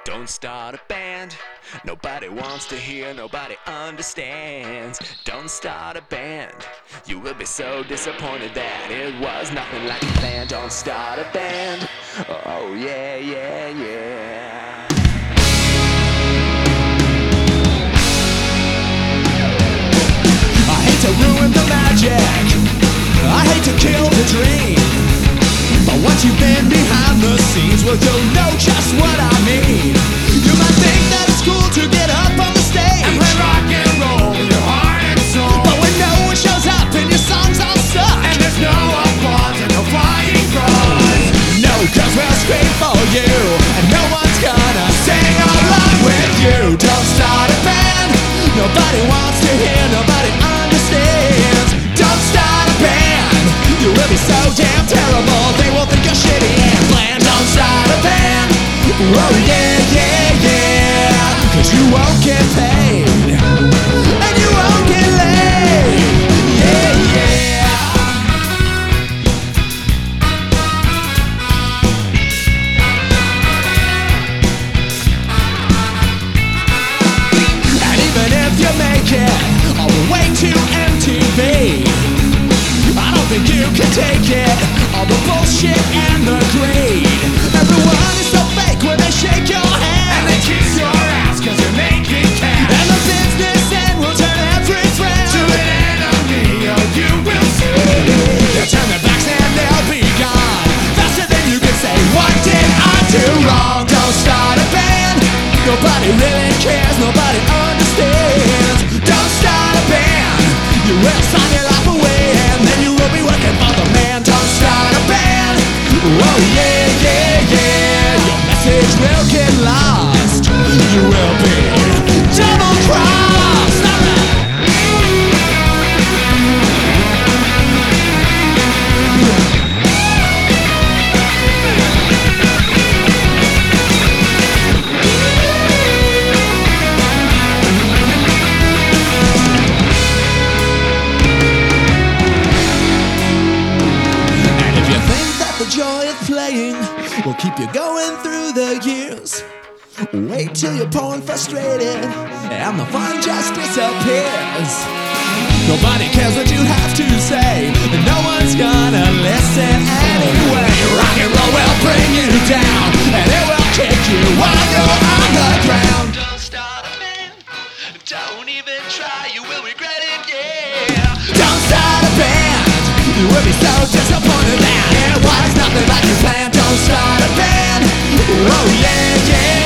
Don't start a band. Nobody wants to hear, nobody understands. Don't start a band. You will be so disappointed that it was nothing like you planned. Don't start a band. Oh yeah, yeah, yeah. I hate to ruin the magic, I hate to kill the dream, but once you've been behind the scenes, well, you'll know just what I mean. You might think that it's cool to get up on the stage and play rock and roll with your heart and soul, but when no one shows up and your song's all stuck, and there's no applause and no flying cross, no, cause we'll scream for you, and no one's gonna sing along with you. Don't start a band. Nobody wants to hear, nobody understands. Don't start a band. You will be so damn terrible, they will think you're shitty and bland. Don't start a band. Oh yeah, yeah, yeah. Cause you won't get paid, and you won't get laid. Yeah, yeah. And even if you make it all the way to MTV, I don't think you can take it, all the bullshit and the greed. Everyone is so fake when they shake your hand, and they kiss your ass cause you're making cash. And the business end will turn every friend to an enemy, oh you will see. They'll turn their backs and they'll be gone faster than you can say, what did I do wrong? Don't start a band. Nobody really cares, nobody understands. Don't start a band. You will sign your life away, and then you will be working for the man. Don't start a band. Oh yeah, yeah, yeah. Your message will get lost. You will be double crossed. The joy of playing will keep you going through the years. Wait till you're pouring frustrated and the fun just disappears. Nobody cares what you have to say, and no one's gonna listen anyway. Rock and roll will bring you down, and it will kick you while you're on the ground. Don't start a band, don't even try, you will regret it, yeah. Don't start a band, you will be so disappointed that it was nothing like you planned. Don't start a band. Oh yeah, yeah.